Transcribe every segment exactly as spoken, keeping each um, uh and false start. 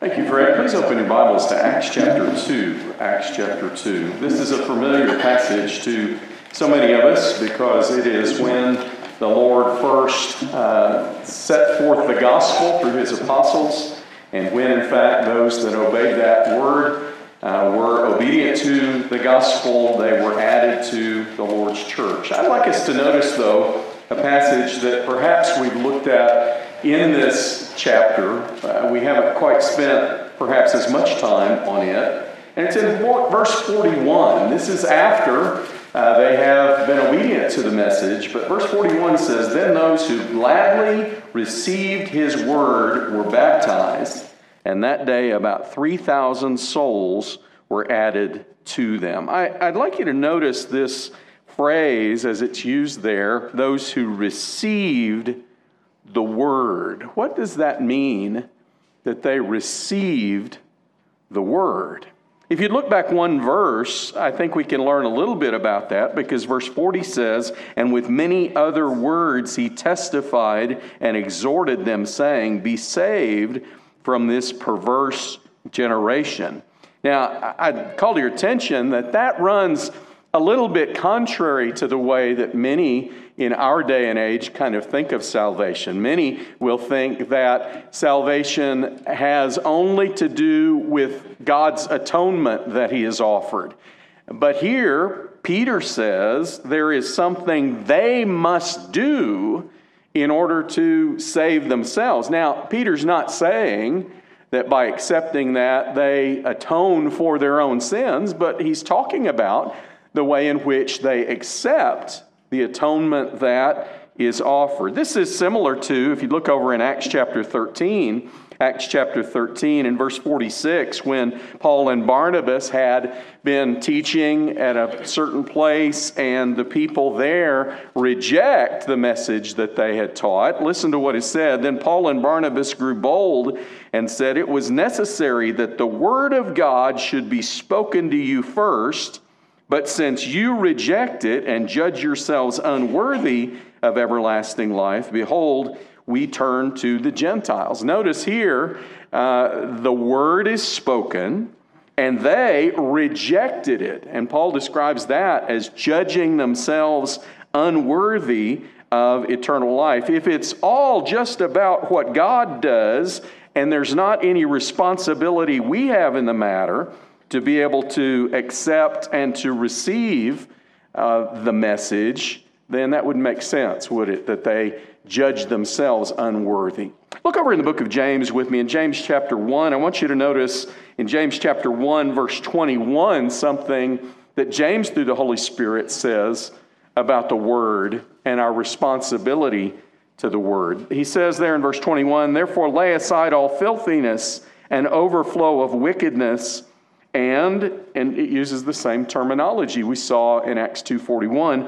Thank you, Fred. Please open your Bibles to Acts chapter two. Acts chapter two. This is a familiar passage to so many of us because it is when the Lord first uh, set forth the gospel through his apostles, and when, in fact, those that obeyed that word uh, were obedient to the gospel, they were added to the Lord's church. I'd like us to notice, though, a passage that perhaps we've looked at in this chapter. Uh, we haven't quite spent perhaps as much time on it. And it's in verse forty-one. This is after uh, they have been obedient to the message. But verse forty-one says, "Then those who gladly received his word were baptized, and that day about three thousand souls were added to them." I, I'd like you to notice this phrase as it's used there, those who received the word. What does that mean, that they received the word? If you look back one verse, I think we can learn a little bit about that, because verse forty says, "And with many other words he testified and exhorted them, saying, 'Be saved from this perverse generation.'" Now, I'd call to your attention that that runs a little bit contrary to the way that many in our day and age kind of think of salvation. Many will think that salvation has only to do with God's atonement that he has offered. But here, Peter says there is something they must do in order to save themselves. Now, Peter's not saying that by accepting that they atone for their own sins, but he's talking about the way in which they accept the atonement that is offered. This is similar to, if you look over in Acts chapter thirteen, Acts chapter thirteen and verse forty-six, when Paul and Barnabas had been teaching at a certain place and the people there reject the message that they had taught. Listen to what is said. "Then Paul and Barnabas grew bold and said, 'It was necessary that the word of God should be spoken to you first, but since you reject it and judge yourselves unworthy of everlasting life, behold, we turn to the Gentiles.'" Notice here, uh, the word is spoken, and they rejected it. And Paul describes that as judging themselves unworthy of eternal life. If it's all just about what God does, and there's not any responsibility we have in the matter to be able to accept and to receive uh, the message, then that would make sense, would it? That they judge themselves unworthy. Look over in the book of James with me in James chapter one. I want you to notice in James chapter one, verse twenty-one, something that James, through the Holy Spirit, says about the word and our responsibility to the word. He says there in verse twenty-one, "Therefore lay aside all filthiness and overflow of wickedness, And, and it uses the same terminology we saw in Acts two forty-one,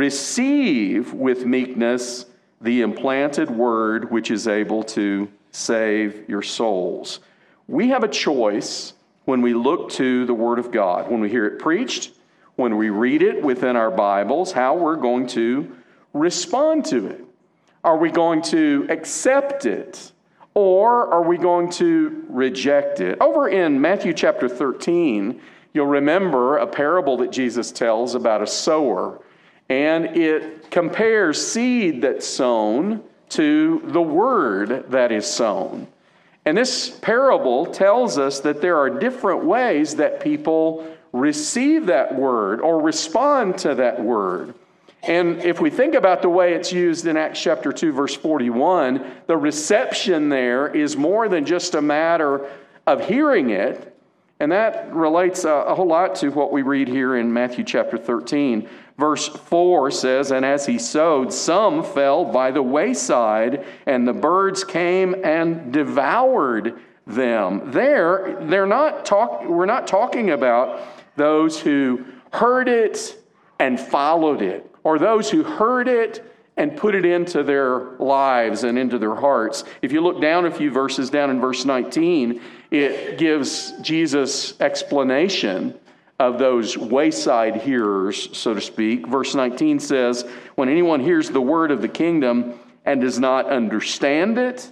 receive with meekness the implanted word which is able to save your souls." We have a choice when we look to the word of God, when we hear it preached, when we read it within our Bibles, how we're going to respond to it. Are we going to accept it? Or are we going to reject it? Over in Matthew chapter thirteen, you'll remember a parable that Jesus tells about a sower. And it compares seed that's sown to the word that is sown. And this parable tells us that there are different ways that people receive that word or respond to that word. And if we think about the way it's used in Acts chapter two, verse forty-one, the reception there is more than just a matter of hearing it. And that relates a, a whole lot to what we read here in Matthew chapter thirteen. Verse four says, "And as he sowed, some fell by the wayside, and the birds came and devoured them." There, they're not talk, we're not talking about those who heard it and followed it, or those who heard it and put it into their lives and into their hearts. If you look down a few verses, down in verse nineteen, it gives Jesus' explanation of those wayside hearers, so to speak. Verse nineteen says, "When anyone hears the word of the kingdom and does not understand it,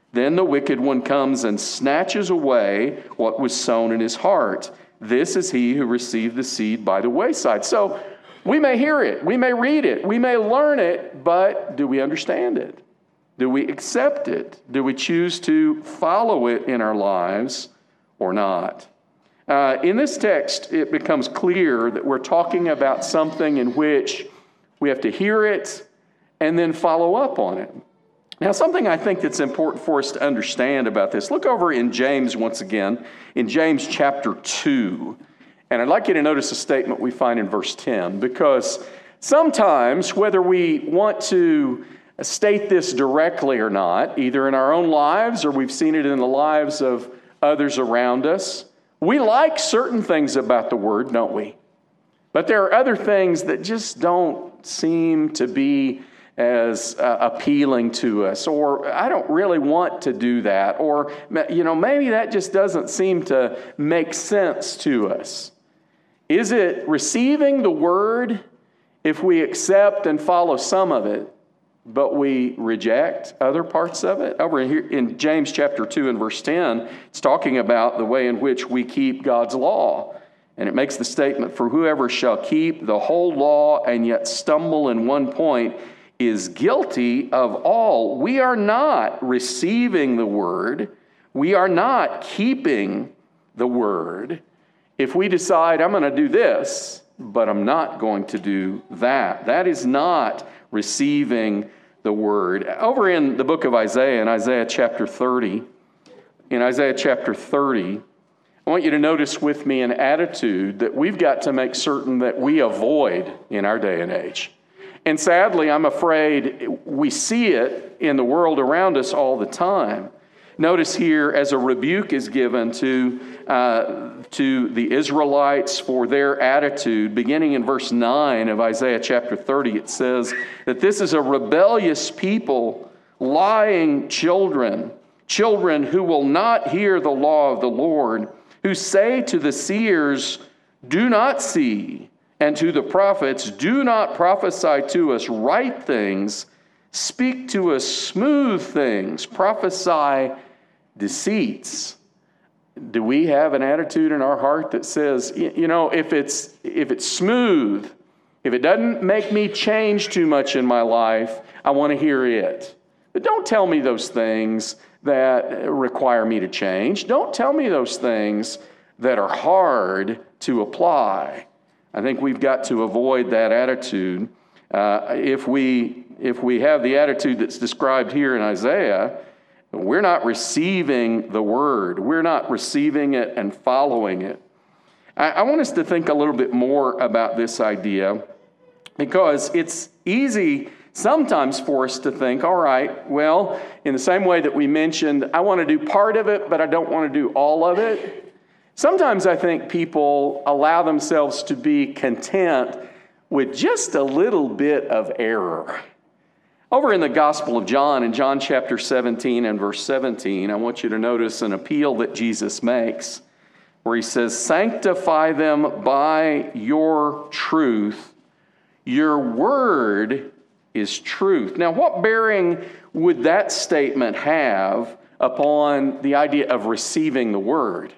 Then the wicked one comes and snatches away what was sown in his heart. This is he who received the seed by the wayside. So we may hear it, we may read it, we may learn it, but do we understand it? Do we accept it? Do we choose to follow it in our lives or not? Uh, in this text, it becomes clear that we're talking about something in which we have to hear it and then follow up on it. Now, something I think that's important for us to understand about this, look over in James once again, in James chapter two. And I'd like you to notice a statement we find in verse ten, because sometimes, whether we want to state this directly or not, either in our own lives or we've seen it in the lives of others around us, we like certain things about the Word, don't we? But there are other things that just don't seem to be as uh, appealing to us, or I don't really want to do that, or, you know, maybe that just doesn't seem to make sense to us. Is it receiving the Word if we accept and follow some of it, but we reject other parts of it? Over here in James chapter two and verse ten, it's talking about the way in which we keep God's law. And it makes the statement, for whoever shall keep the whole law and yet stumble in one point is guilty of all. We are not receiving the Word. We are not keeping the Word. If we decide, I'm going to do this, but I'm not going to do that, that is not receiving the Word. Over in the book of Isaiah, in Isaiah chapter thirty, in Isaiah chapter thirty, I want you to notice with me an attitude that we've got to make certain that we avoid in our day and age. And sadly, I'm afraid we see it in the world around us all the time. Notice here, as a rebuke is given to, uh, to the Israelites for their attitude, beginning in verse nine of Isaiah chapter thirty, it says that this is a rebellious people, lying children, children who will not hear the law of the Lord, who say to the seers, do not see, and to the prophets, do not prophesy to us right things, speak to us smooth things, prophesy deceits. Do we have an attitude in our heart that says, you know, if it's if it's smooth, if it doesn't make me change too much in my life, I want to hear it. But don't tell me those things that require me to change. Don't tell me those things that are hard to apply. I think we've got to avoid that attitude. Uh, if we if we have the attitude that's described here in Isaiah, we're not receiving the Word. We're not receiving it and following it. I, I want us to think a little bit more about this idea, because it's easy sometimes for us to think, all right, well, in the same way that we mentioned, I want to do part of it, but I don't want to do all of it. Sometimes I think people allow themselves to be content with just a little bit of error. Over in the Gospel of John, in John chapter seventeen and verse seventeen, I want you to notice an appeal that Jesus makes, where he says, sanctify them by your truth. Your word is truth. Now, what bearing would that statement have upon the idea of receiving the Word?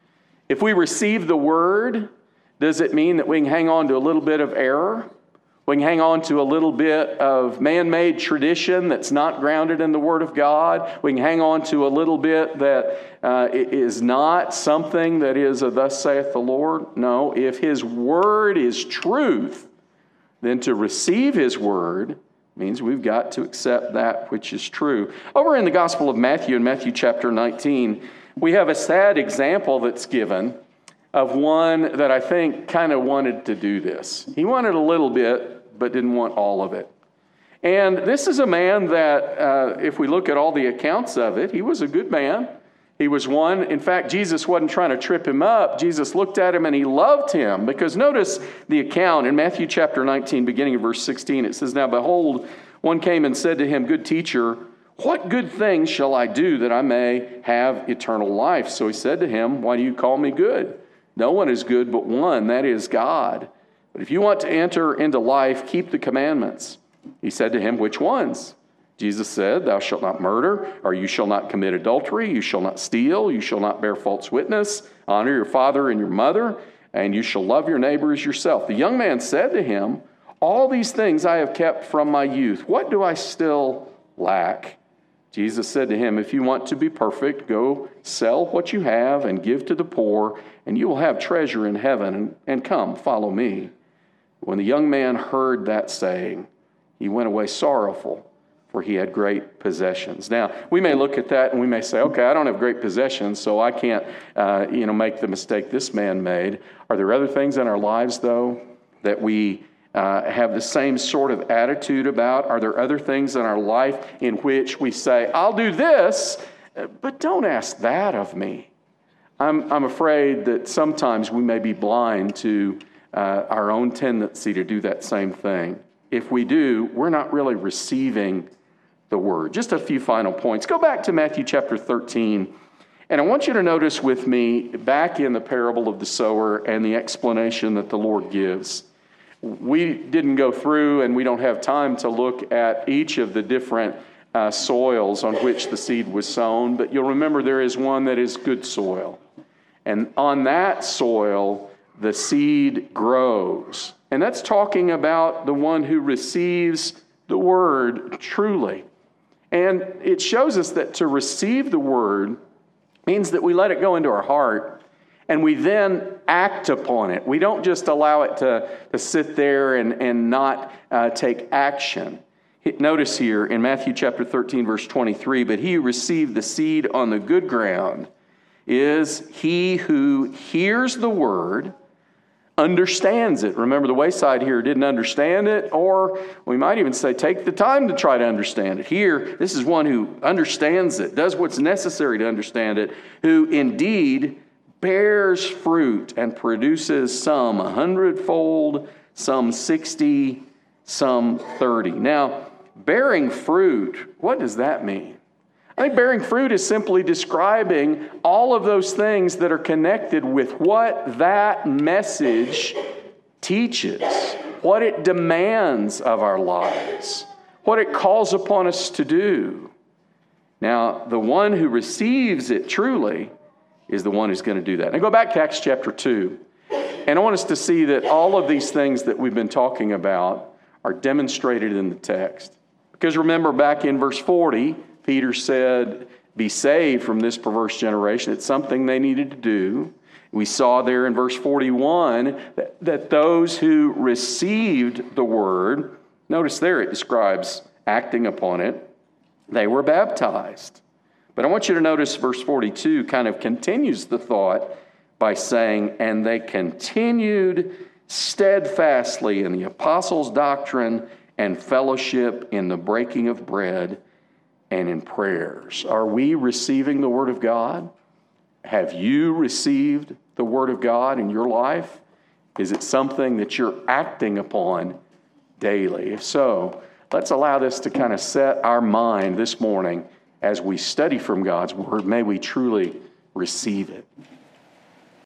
If we receive the Word, does it mean that we can hang on to a little bit of error? We can hang on to a little bit of man-made tradition that's not grounded in the Word of God. We can hang on to a little bit that uh, is not something that is a thus saith the Lord. No, if His Word is truth, then to receive His Word means we've got to accept that which is true. Over in the Gospel of Matthew, in Matthew chapter nineteen, we have a sad example that's given of one that I think kind of wanted to do this. He wanted a little bit, but didn't want all of it. And this is a man that, uh, if we look at all the accounts of it, he was a good man. He was one, in fact, Jesus wasn't trying to trip him up. Jesus looked at him and he loved him. Because notice the account in Matthew chapter nineteen, beginning of verse sixteen, it says, now behold, one came and said to him, good teacher, what good things shall I do that I may have eternal life? So he said to him, why do you call me good? No one is good but one, that is God. But if you want to enter into life, keep the commandments. He said to him, which ones? Jesus said, thou shalt not murder, or you shall not commit adultery, you shall not steal, you shall not bear false witness, honor your father and your mother, and you shall love your neighbor as yourself. The young man said to him, all these things I have kept from my youth. What do I still lack? Jesus said to him, if you want to be perfect, go sell what you have and give to the poor, and you will have treasure in heaven, and come, follow me. When the young man heard that saying, he went away sorrowful, for he had great possessions. Now, we may look at that and we may say, okay, I don't have great possessions, so I can't uh, you know, make the mistake this man made. Are there other things in our lives, though, that we uh, have the same sort of attitude about? Are there other things in our life in which we say, I'll do this, but don't ask that of me? I'm, I'm afraid that sometimes we may be blind to uh, our own tendency to do that same thing. If we do, we're not really receiving the word. Just a few final points. Go back to Matthew chapter thirteen, and I want you to notice with me back in the parable of the sower and the explanation that the Lord gives. We didn't go through, and we don't have time to look at each of the different uh, soils on which the seed was sown, but you'll remember there is one that is good soil. And on that soil, the seed grows. And that's talking about the one who receives the word truly. And it shows us that to receive the word means that we let it go into our heart and we then act upon it. We don't just allow it to, to sit there and, and not uh, take action. Notice here in Matthew chapter thirteen, verse twenty-three, but he who received the seed on the good ground is he who hears the word, understands it. Remember, the wayside here didn't understand it, or we might even say take the time to try to understand it. Here, this is one who understands it, does what's necessary to understand it, who indeed bears fruit and produces some a hundredfold, some sixty, some thirty. Now, bearing fruit, what does that mean? I think bearing fruit is simply describing all of those things that are connected with what that message teaches, what it demands of our lives, what it calls upon us to do. Now, the one who receives it truly is the one who's going to do that. Now, go back to Acts chapter two, and I want us to see that all of these things that we've been talking about are demonstrated in the text. Because remember, back in verse forty, Peter said, be saved from this perverse generation. It's something they needed to do. We saw there in verse forty-one that, that those who received the word, notice there it describes acting upon it, they were baptized. But I want you to notice verse forty-two kind of continues the thought by saying, and they continued steadfastly in the apostles' doctrine and fellowship, in the breaking of bread, and in prayers. Are we receiving the Word of God? Have you received the Word of God in your life? Is it something that you're acting upon daily? If so, let's allow this to kind of set our mind this morning as we study from God's Word. May we truly receive it.